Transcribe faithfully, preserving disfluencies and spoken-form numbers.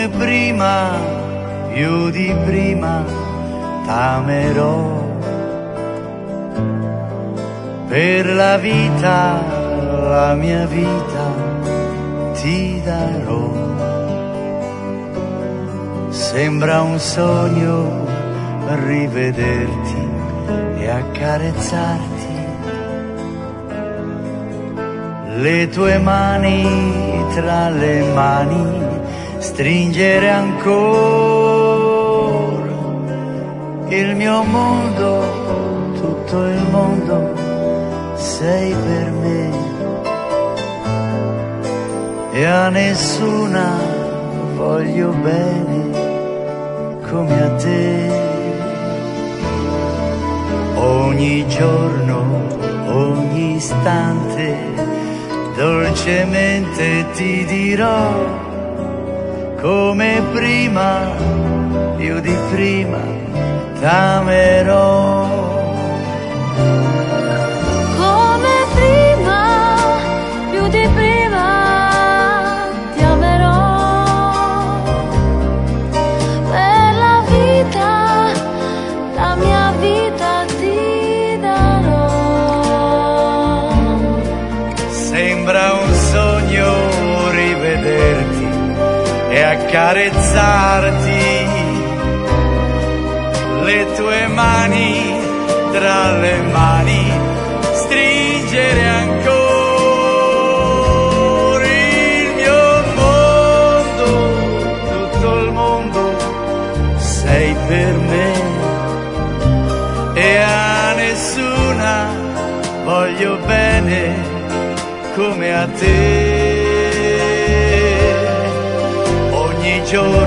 come prima, più di prima t'amerò. Per la vita, la mia vita ti darò. Sembra un sogno rivederti e accarezzarti, le tue mani tra le mani stringere ancora. Il mio mondo, tutto il mondo sei per me, e a nessuna voglio bene come a te. Ogni giorno, ogni istante, dolcemente ti dirò, come prima, più di prima t'amerò. Sembra un sogno rivederti e accarezzarti, le tue mani tra le mani stringere ancora. Il mio mondo, tutto il mondo sei per me, e a nessuna voglio bene come a te. Ogni giorno,